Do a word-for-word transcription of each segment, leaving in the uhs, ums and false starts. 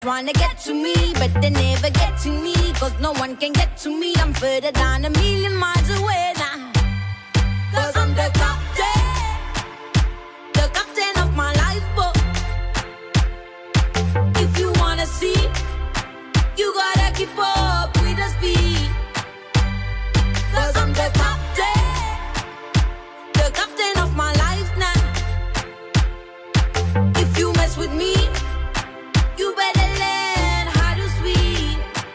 Wanna get to me, but they never get to me, cause no one can get to me. I'm further down a million miles away now, cause I'm the captain, the captain of my life boat. If you wanna see, you gotta keep up with the speed, cause I'm the captain, the captain of my life now. If you mess with me, you better learn how to swim.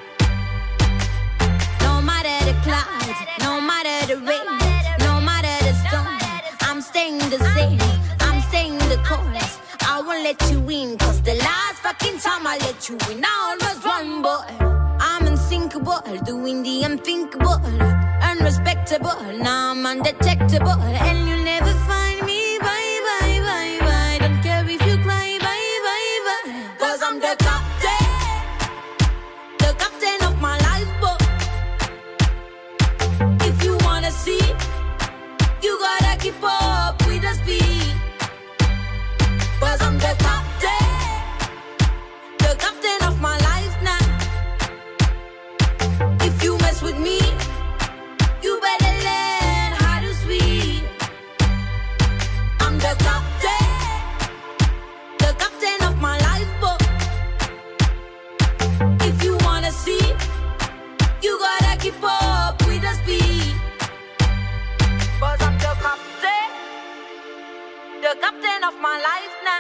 No matter the clouds, no matter the rain, no matter the storm, I'm staying the same, I'm staying the course. I won't let you win, cause the last fucking time I let you win, I almost won, boy. I'm unsinkable, doing the unthinkable, unrespectable, now I'm undetectable, and you'll never find me, bye, bye, bye, bye. Don't care if you cry, bye, bye, bye, cause I'm the captain, the captain of my life boat. If you wanna see, you gotta keep up with the speed, cause I'm the captain, the captain of my life now. If you mess with me, you better learn how to swim. I'm the captain, the captain of my life boat. If you wanna see, you gotta keep up with the speed, cause I'm the captain, the captain of my life now.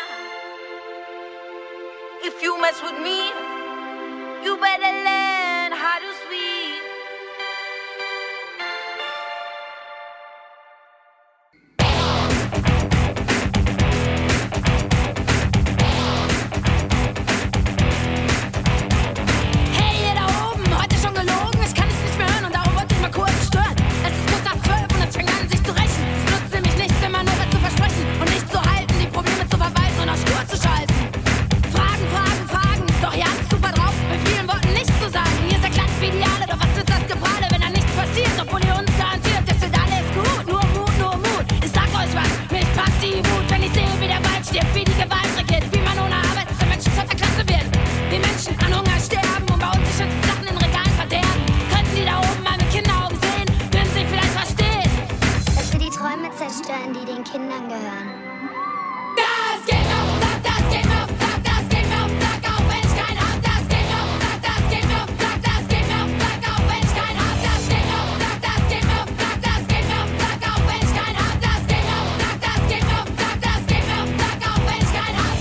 If you mess with me, you better learn how to swim. Hey, ihr da oben, heute schon gelogen, ich kann es nicht mehr hören und darum wollte ich mal kurz stören. Es ist kurz nach zwölf und es fängt an, sich zu rächen. Es nutzt nämlich nichts, immer nur was zu versprechen und nicht zu halten, die Probleme zu verwalten und auf Spur zu schalten. Fragen, Fragen, Fragen, doch ihr habt super drauf, mit vielen Worten nichts zu sagen. Ihr seid glatt wie die Ideale, doch was nützt das Geprahle, wenn da nichts passiert, obwohl ihr uns garantiert, das wird alles gut. Nur Mut, nur Mut, ich sag euch was, mich packt die Wut, wenn ich sehe, wie der Wald stirbt, wie die Gewalt regiert, wie man ohne Arbeit zu Menschen zweiter Klasse wird. Wie Menschen an Hunger sterben und bei uns die schönsten Sachen in Regalen verderben. Könnten die da oben mal mit Kinderaugen sehen, würden sie vielleicht verstehen. Dass wir die Träume zerstören, die den Kindern gehören. Das geht mir auf den Sack, das geht mir auf den Sack, das geht mir auf den Sack, auch wenn ich keinen hab. Das geht mir auf den Sack, das geht mir auf den Sack, das geht mir auf den Sack, auch wenn ich keinen hab. Das geht mir auf den Sack, das geht mir auf den Sack, das geht mir auf den Sack, auch wenn ich keinen hab. Das geht mir auf den Sack, das geht mir auf den Sack, das geht mir auf den Sack, auch wenn ich keinen hab.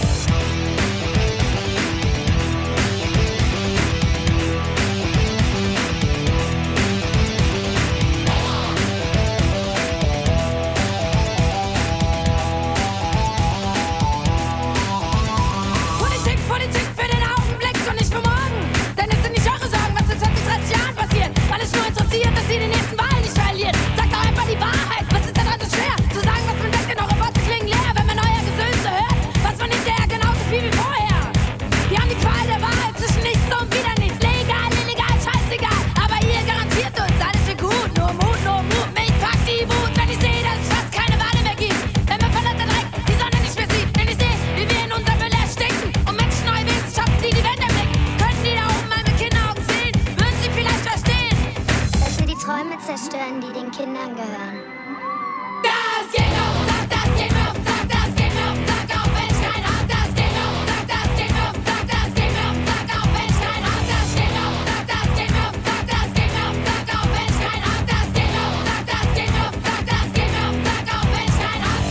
Politik, Politik für den Augenblick und nicht für morgen. Denn es sind nicht eure Sorgen, was in zwanzig, dreißig Jahren passiert. Weil es nur interessiert, dass ihr die nächsten Wahlen nicht verliert. Sagt doch einfach die Wahrheit, was ist daran so schwer? Zu sagen, was man denkt, denn eure Worte klingen leer. Wenn man euer Gesülze hört, was man hinterher genauso viel wie vorher. Wir haben die Qual der Wahl zwischen nichts und wieder nichts. Legal, illegal, scheißegal. Aber ihr garantiert uns, alles wird gut. Nur Mut, nur Mut, mich packt die Wut, wenn ich sehe, dass es fast keine Wale mehr gibt. Wenn man verlassen Dreck die Sonne nicht mehr sieht. Wenn ich sehe, wie wir in unserem Müll erstinken und Menschen neu Wissenschaften, die die Welt erblicken. Könnten die da oben mal mit Kinderaugen sehen, würden sie vielleicht verstehen. Dass wir die Träume zerstören, die den Kindern gehören. Das geht mir auf den Sack, das geht mir auf den Sack, das geht mir auf den Sack, auch wenn ich keinen hab. Das geht mir auf den Sack, das geht mir auf den Sack, das geht mir auf den Sack, auch wenn ich keinen hab. Das geht mir auf den Sack, das geht mir auf den Sack, das geht mir auf den Sack, auch wenn ich keinen hab. Das geht mir auf den Sack, das geht mir auf den Sack, das geht mir auf den Sack, auch wenn ich keinen hab.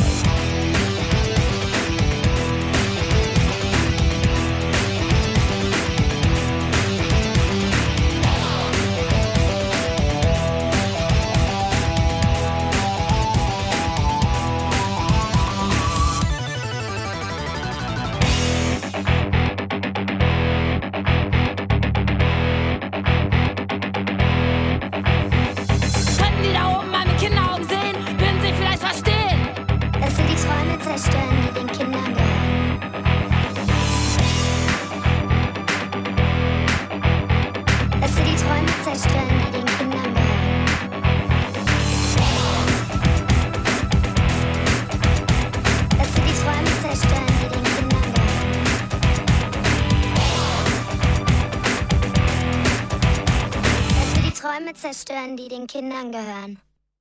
Träume zerstören, die den Kindern gehören.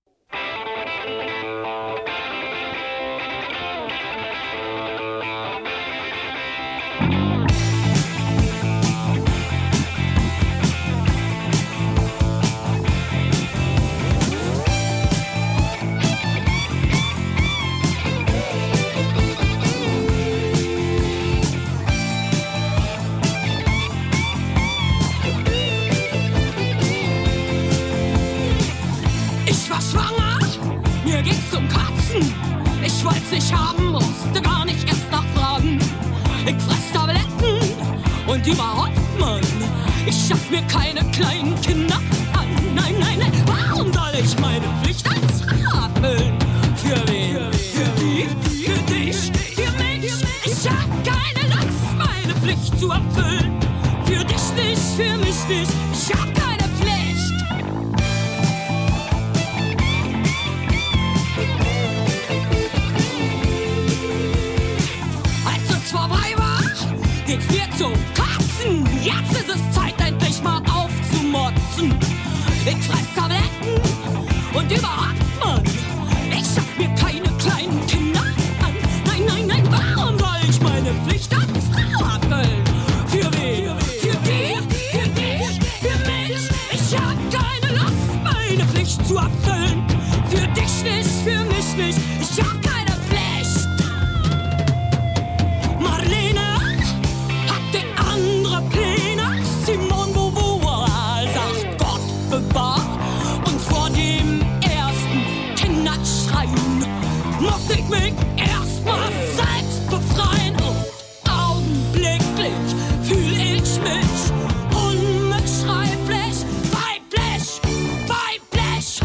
Ich war schwanger, mir ging's um Katzen. Ich wollt's nicht haben, musste gar nicht erst nachfragen. Ich fress Tabletten und überhaupt, Mann, ich schaff mir keine kleinen Kinder an. Nein, nein, nein, warum soll ich meine Pflicht als Frau erfüllen? Für wen? Für die? Für dich? Für mich? Ich hab keine Lust, meine Pflicht zu erfüllen. Für dich nicht, für mich nicht, ich hab keine Pflicht. Vorbei war, geht's mir zum Kotzen. Jetzt ist es Zeit, endlich mal aufzumotzen. Ich fress Tabletten und überhaupt, Mann, ich schaff mir keine kleinen Kinder an. Nein, nein, nein, warum soll ich meine Pflicht als Frau erfüllen? Für wen? Für die? Für dich? Für mich? Ich hab keine Lust, meine Pflicht zu erfüllen. Für dich nicht, für mich nicht, ich hab keine Pflicht. Marlene hatte andere Pläne. Simone Beauvoir sagt Gott bewahr. Und vor dem ersten Kinderschreien muss ich mich erstmal selbst befreien. Und augenblicklich fühl ich mich unbeschreiblich weiblich, weiblich.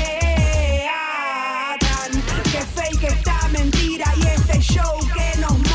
Show que nos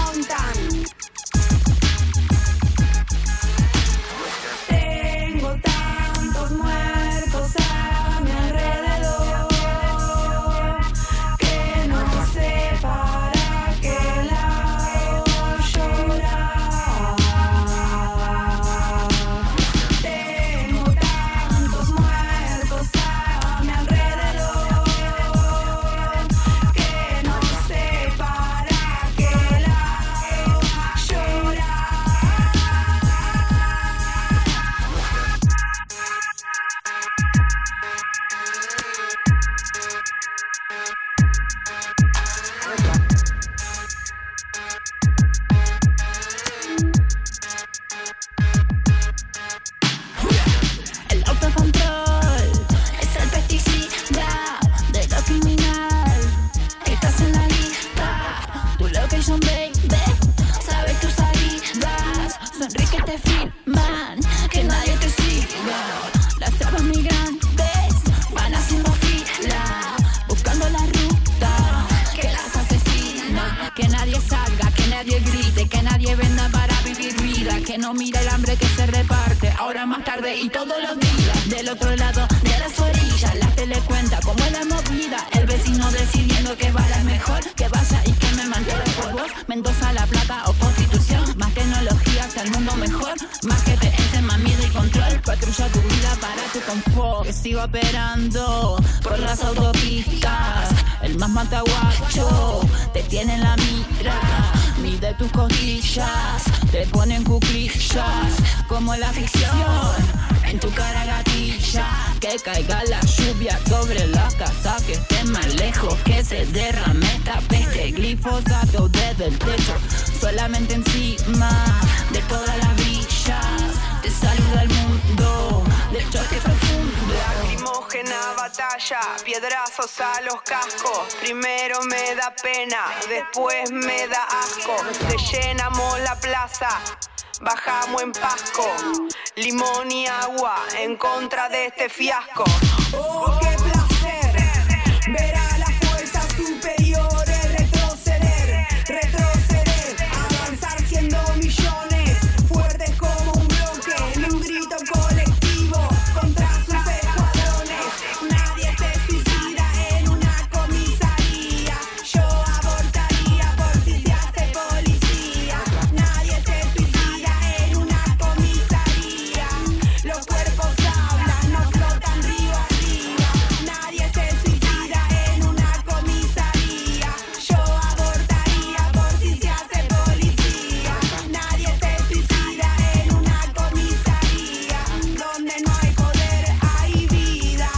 no mira el hambre que se reparte. Ahora más tarde y todos los días. Del otro lado de las orillas, la tele cuenta cómo es la movida. El vecino decidiendo que va la mejor, que vaya y que me mantenga por vos. Mendoza, La Plata o Constitución. Más tecnología hacia el mundo mejor. Más que te ese más miedo y control. Patrulla tu vida para tu confort. Que sigo operando por las autopistas. El más mataguacho te tiene en la mira. Mide tus costillas, te ponen cuclillas. Como la ficción, en tu cara gatilla. Que caiga la lluvia sobre la casa, que esté más lejos, que se derrame esta peste. Glifosato desde el techo, solamente encima de todas las villas. Te saluda el mundo del choque profundo. Lacrimógena batalla, piedrazos a los cascos. Primero me da pena, después me da asco. Rellenamos la plaza, bajamos en Pasco. Limón y agua en contra de este fiasco. Oh, qué placer ver a las fuerzas superiores retroceder, retroceder, avanzar siendo millones, fuertes como un bloque, en un grito colectivo contra sus escuadrones. Nadie se suicida en una comisaría, yo abortaría por si se hace policía. Nadie se suicida en una comisaría, los cuerpos hablan, no flotan río arriba. Nadie se suicida en una comisaría, yo abortaría por si se hace policía. Nadie se suicida en una comisaría, donde no hay poder hay vida.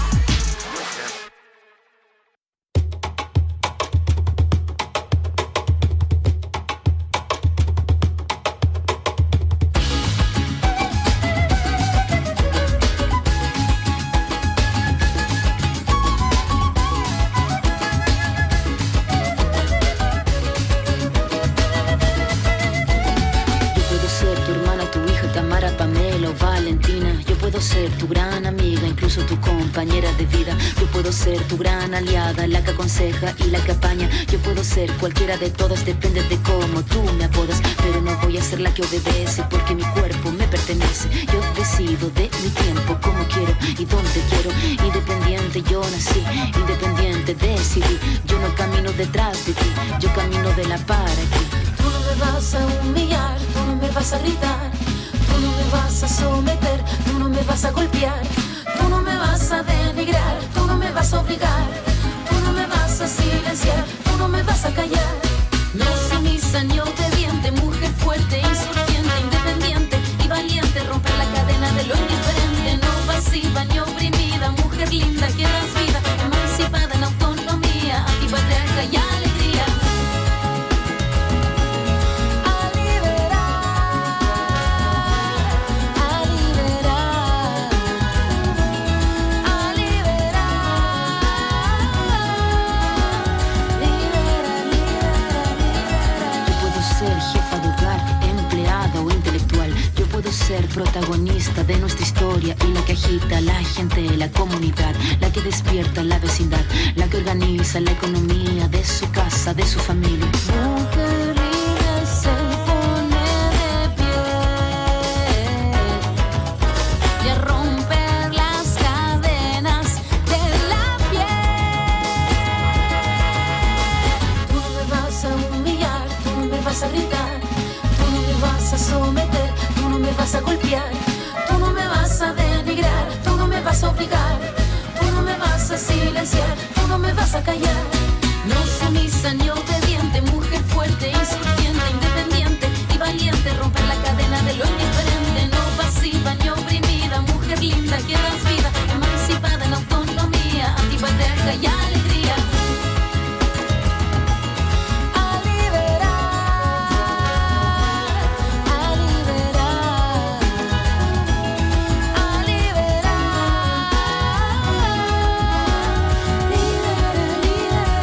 Yo puedo ser tu hermana, tu hija, Tamara, Pamela o Valentina. Yo puedo ser tu gran amiga, incluso tu compañera de vida. Yo puedo ser tu gran aliada, la que aconseja y la que apaña. Yo puedo ser cualquiera de todas, depende de cómo tú me apodas. Pero no voy a ser la que obedece, porque mi cuerpo me pertenece. Yo decido de mi tiempo, cómo quiero y dónde quiero. Independiente yo nací, independiente decidí. Yo no camino detrás de ti, yo camino de la para ti. Tú no me vas a humillar, tú no me vas a gritar, tú no me vas a someter, tú no me vas a golpear, tú no me vas a denigrar, tú no me vas a obligar, tú no me vas a silenciar, tú no me vas a callar. No sumisa ni obediente, mujer fuerte, insurgente, independiente y valiente, romper la cadena de lo indiferente, no pasiva ni oprimida, mujer linda que das vida, emancipada en autonomía, antipatriarca y alegría. A liberar, a liberar, a liberar, liberar, liberar, liberar. Yo puedo ser jefa de hogar, empleada o intelectual. Yo puedo ser protagonista de nuestra historia y la que agita a la gente, la comunidad, la que despierta la vecindad, la que organiza la economía de su casa, de su familia. Mujer libre se pone de pie y a romper las cadenas de la piel. Tú no me vas a humillar, tú no me vas a gritar, tú no me vas a someter, tú no me vas a golpear, tú no me vas a denigrar, tú no me vas a obligar, tú no me vas a silenciar, tú no me vas a callar. No sumisa ni obediente, mujer fuerte, insurgente, independiente y valiente, romper la cadena de lo indiferente, no pasiva ni oprimida, mujer linda que das vida, emancipada en autonomía, antipatriarca y alegría. A liberar, a liberar, a liberar, liberar, liberar.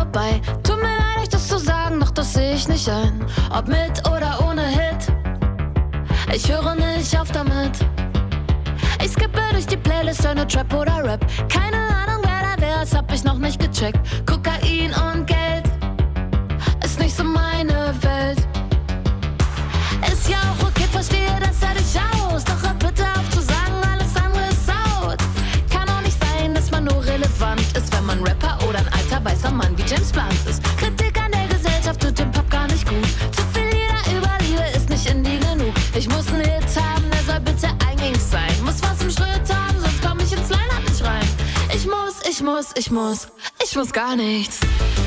vorbei. Tut mir leid, euch das zu sagen, doch das seh ich nicht ein. Ob mit oder ohne Hit, ich höre nicht auf damit. Ich skippe durch die Playlist, höre Trap oder Rap. Keine Ahnung, wer da wär, das hab ich noch nicht gecheckt. Kokain und Geld ist nicht so meine Welt. Ist ja auch okay, verstehe, dass er dich aus. Doch hör bitte auf zu sagen, alles andere ist out. Kann auch nicht sein, dass man nur relevant ist, wenn man Rapper oder ein alter weißer Mann wie James Blunt ist. Kritik an der Gesellschaft tut dem Pop gar nicht gut. Zu viel Lieder über Liebe ist nicht Indie genug. Ich muss einen Hit haben, der soll bitte eingängig sein. Muss was im Schritt haben, sonst komm ich ins Line-Up nicht rein. Ich muss, ich muss, ich muss, ich muss gar nichts.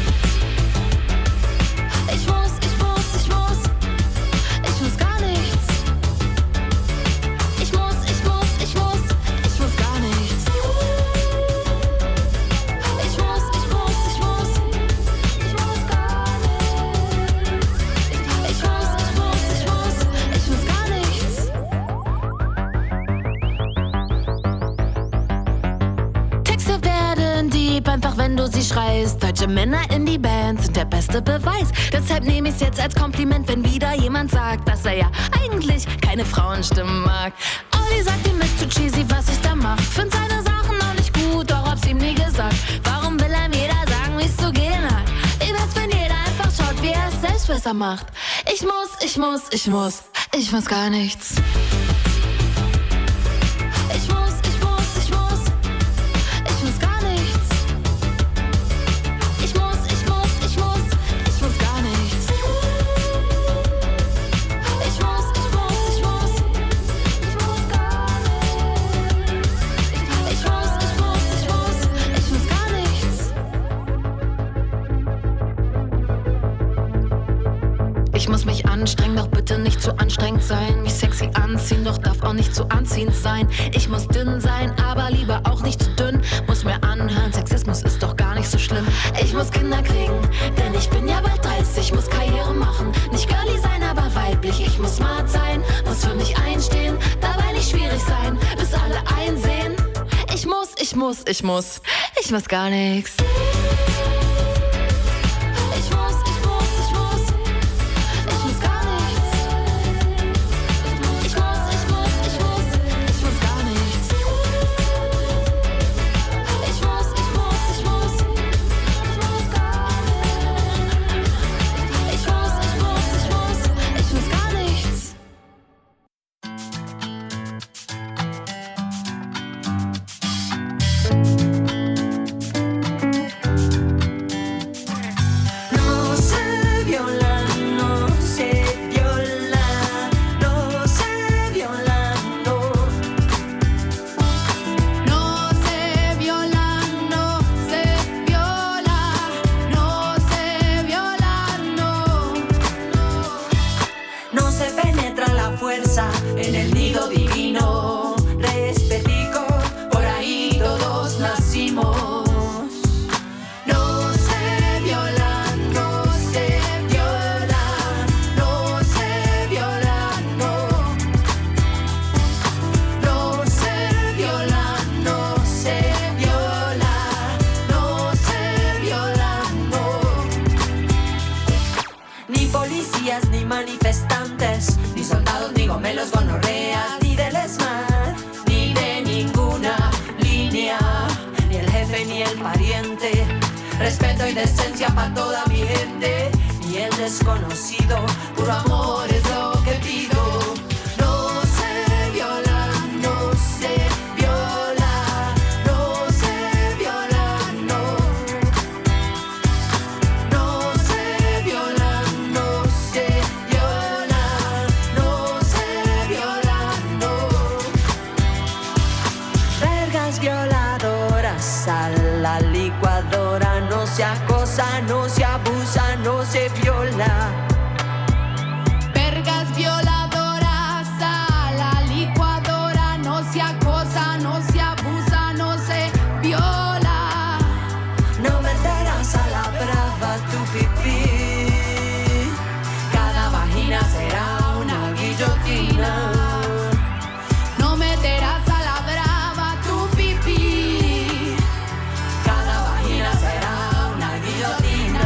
Ich muss, ich muss, ich muss, ich muss gar nichts. Ich muss, ich muss, ich muss, ich muss gar nichts. Ich muss, ich muss, ich muss, ich muss gar nichts. Ich muss, ich muss, ich muss, ich muss gar nichts. Texte werden deep, einfach wenn du sie schreist. Deutsche Männer in die Band sind der beste Beweis. Deshalb nehme ich's jetzt als Kompliment, wenn wieder jemand sagt, dass er ja eigentlich keine Frauenstimmen mag. Olli sagt, ihm ist zu cheesy, was ich da mach. Find seine Sachen noch nicht gut, doch hab's ihm nie gesagt. Warum will er mir da sagen, wie's zu gehen hat? Ich weiß, wenn jeder einfach schaut, wie er es selbst besser macht. Ich muss, ich muss, ich muss, ich muss gar nichts. Ich muss, ich muss, ich muss, ich muss gar nichts. Ich muss, ich muss, ich muss, ich muss gar nichts. Ich muss, ich muss, ich muss, ich muss gar nichts. Ich muss, ich muss, ich muss, ich muss gar nichts. Ich muss mich anstrengen, doch bitte nicht zu anstrengend sein. Mich sexy anziehen, doch darf auch nicht zu anziehend sein. Ich muss dünn sein, aber lieber auch nicht zu dünn. Muss mir anhören, Sexismus ist doch gar nicht so schlimm. Ich muss Kinder kriegen, denn ich bin ja bald dreißig. Muss Karriere machen, nicht girly sein, aber weiblich. Ich muss smart sein, muss für mich einstehen, dabei nicht schwierig sein, bis alle einsehen. Ich muss, ich muss, ich muss, ich muss gar nichts. Ich muss, ich muss, ich muss, ich muss gar nichts. Ich muss, ich muss, ich muss, ich muss gar nichts. Ich muss, ich muss, ich muss, ich muss gar nichts. Ich muss, ich muss, ich muss, ich muss gar nichts. No sé violar, no sé violar, no sé violar, no. No sé violar, no sé violar, no sé violar, no. No se penetra la fuerza en el nido divino. Respetico, por ahí todos nacimos. No sé violar, no sé violar, no sé violar, no. No sé violar, no sé violar, no sé violar, no. Ni policías, ni manifestantes, ni soldados, ni gomelos, gonorreas, ni del ESMAD, ni de ninguna línea, ni el jefe ni el pariente. Respeto y decencia para toda mi gente, ni el desconocido, puro amor es lo que pido. No sé violar, no sé violar, no sé violar, no. No sé violar, no sé violar, no sé violar, no. Vergas violadoras a la licuadora, no se acosa, no se abusa, no se viola. Vergas violadoras a la licuadora, no se acosa, no se abusa, no se viola. No meterás a la brava tu pipí, cada vagina será una guillotina. No meterás a la brava tu pipí. Cada vagina será una guillotina.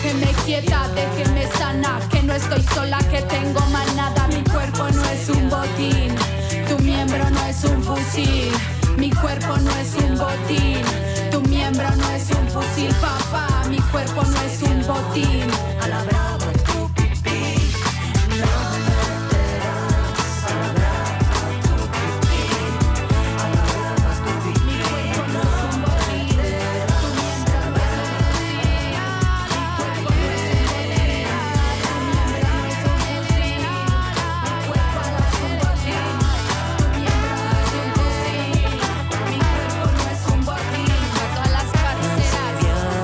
déjeme quieta, déjeme sanar, que no estoy sola, que tengo manada. Mi cuerpo no es un botín, tu miembro no es un fusil. Mi cuerpo no es un botín, tu miembro no es un fusil, papá. Mi cuerpo no es un botín. A la brava tu pipí, no me meterás. A la brava tu pipí, a la brava tu pipí. Mi cuerpo no es un botín, tu miembro no es un fusil. Mi cuerpo no es un botín, tu miembro no es un fusil. Mi cuerpo no es un botín, tu miembro no es un fusil. Mi cuerpo no es un botín, a todas las parceras.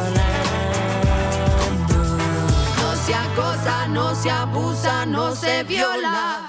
No se acosa, no se abusa, no se viola.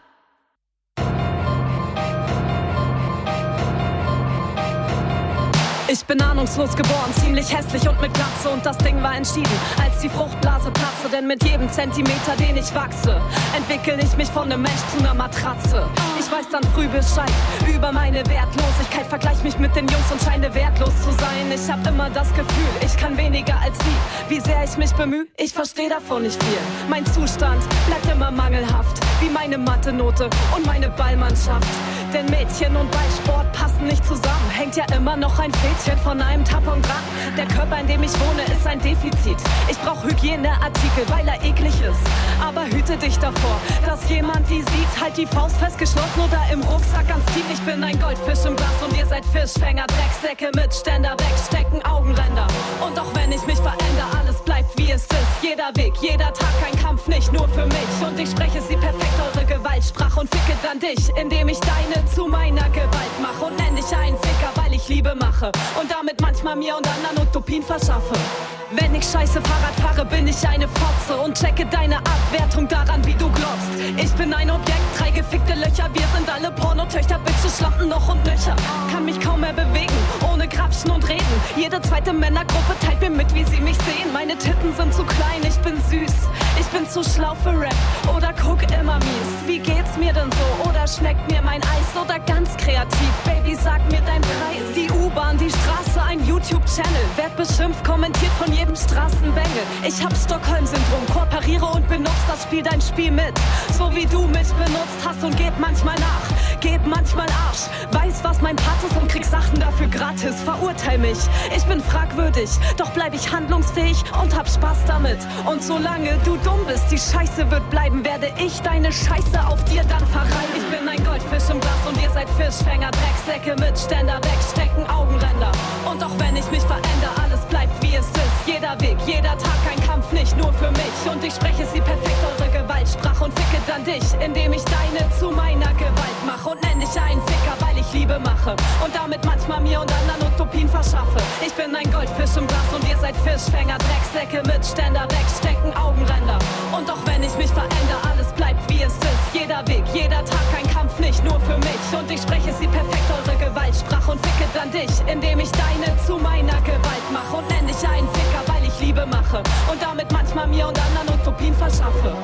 Ich bin ahnungslos geboren, ziemlich hässlich und mit Glatze. Und das Ding war entschieden, als die Fruchtblase platze. Denn mit jedem Zentimeter, den ich wachse, entwickel ich mich von nem Mensch zu ner Matratze. Ich weiß dann früh Bescheid über meine Wertlosigkeit, vergleich mich mit den Jungs und scheine wertlos zu sein. Ich hab immer das Gefühl, ich kann weniger als sie. Wie sehr ich mich bemühe, ich versteh davon nicht viel. Mein Zustand bleibt immer mangelhaft, wie meine Mathe-Note und meine Ballmannschaft. Denn Mädchen und Ballsport passen nicht zusammen. Hängt ja immer noch ein Fädchen von einem Tampon dran. Der Körper, in dem ich wohne, ist ein Defizit. Ich brauch Hygieneartikel, weil er eklig ist. Aber hüte dich davor, dass jemand die sieht. Halt die Faust festgeschlossen oder im Rucksack ganz tief. Ich bin ein Goldfisch im Glas und ihr seid Fischfänger. Drecksäcke mit Ständer, wegstecken Augenränder. Und auch wenn ich mich verändere, alles bleibt wie es ist. Jeder Weg, jeder Tag, ein Kampf, nicht nur für mich. Und ich spreche sie perfekt, eure Gewaltsprache. Und ficke dann dich, indem ich deine zu meiner Gewalt mache. Und nenn dich einen Ficker, weil ich Liebe mache. Und damit manchmal mir und anderen Utopien verschaffe. Wenn ich scheiße Fahrrad fahre, bin ich eine Fotze. Und checke deine Abwertung daran, wie du glotzt. Ich bin ein Objekt, drei gefickte Löcher. Wir sind alle Pornotöchter, Bitches, Schlampen noch und nöcher. Kann mich kaum mehr bewegen, ohne Grapschen und reden. Jede zweite Männergruppe teilt mir mit, wie sie mich sehen. Meine Titten sind zu klein, ich bin süß. Ich bin zu schlau für Rap oder guck immer mies. Wie geht's mir denn so? Oder schmeckt mir mein Eis? Oder ganz kreativ, Baby, sag mir dein Preis. Die U-Bahn, die Straße, ein YouTube-Channel. Werd beschimpft, kommentiert von jedem Straßenbengel. Ich hab Stockholm-Syndrom, kooperiere und benutze das Spiel, dein Spiel mit. So wie du mich benutzt hast und geb manchmal nach. Geb manchmal Arsch, weiß, was mein Part ist und krieg Sachen dafür gratis. Verurteil mich, ich bin fragwürdig, doch bleib ich handlungsfähig und hab Spaß damit. Und solange du dumm bist, die Scheiße wird bleiben, werde ich deine Scheiße auf dir dann verreiben. Ich bin ein Goldfisch im Glas und ihr seid Fischfänger. Drecksäcke mit Ständer, wegstecken Augenränder. Und auch wenn ich mich verändere, alles bleibt wie es ist. Jeder Weg, jeder Tag, ein Kampf, nicht nur für mich. Und ich spreche sie perfekt, eure Gewaltsprache. Und ficke dann dich, indem ich deine zu meiner Gewalt mache. Und nenn dich einen Ficker, weil ich Liebe mache. Und damit manchmal mir und anderen Utopien verschaffe. Ich bin ein Goldfisch im Glas und ihr seid Fischfänger. Drecksäcke mit Ständer, wegstecken Augenränder. Und auch wenn ich mich verändere, alles bleibt wie es ist. Jeder Weg, jeder Tag, ein Kampf, nicht nur für mich. Und ich spreche sie perfekt, eure Gewaltsprache. Und ficke dann dich, indem ich deine zu meiner Gewalt mache. Und nenn dich einen Ficker, weil ich Liebe mache. Und damit manchmal mir und anderen Utopien verschaffe.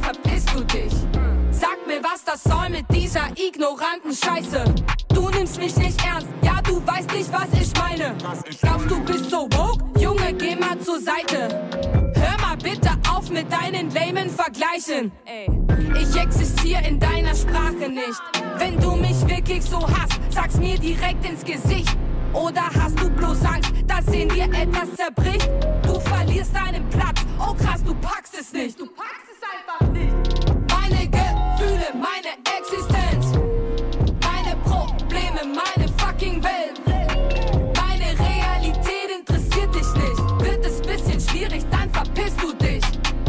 verpisst du dich. Sag mir, was das soll mit dieser ignoranten Scheiße. Du nimmst mich nicht ernst, ja, du weißt nicht, was ich meine. Glaubst du bist so woke? Junge, geh mal zur Seite. Hör mal bitte auf mit deinen lamen Vergleichen. Ich existiere in deiner Sprache nicht. Wenn du mich wirklich so hasst, sag's mir direkt ins Gesicht. Oder hast du bloß Angst, dass in dir etwas zerbricht? Du verlierst deinen Platz, oh krass, du packst es nicht. Du packst es einfach nicht. Meine Gefühle, meine Existenz, meine Probleme, meine fucking Welt. Meine Realität interessiert dich nicht. Wird es bisschen schwierig, dann verpisst du dich.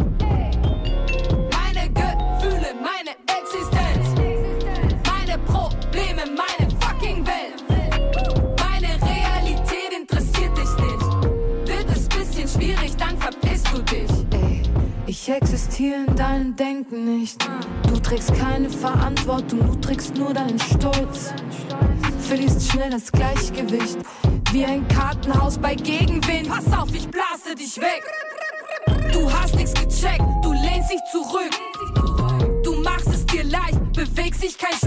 Meine Gefühle, meine Existenz, meine Probleme, meine fucking Welt. Meine Realität interessiert dich nicht. Wird es bisschen schwierig, dann verpisst du dich. Ey, ich existiere in deinem Denken nicht. Du trägst keine Verantwortung, du trägst nur deinen Stolz. Verlierst schnell das Gleichgewicht, wie ein Kartenhaus bei Gegenwind. Pass auf, ich blase dich weg. Du hast nichts gecheckt, du lehnst dich zurück. Du machst es dir leicht, bewegst dich kein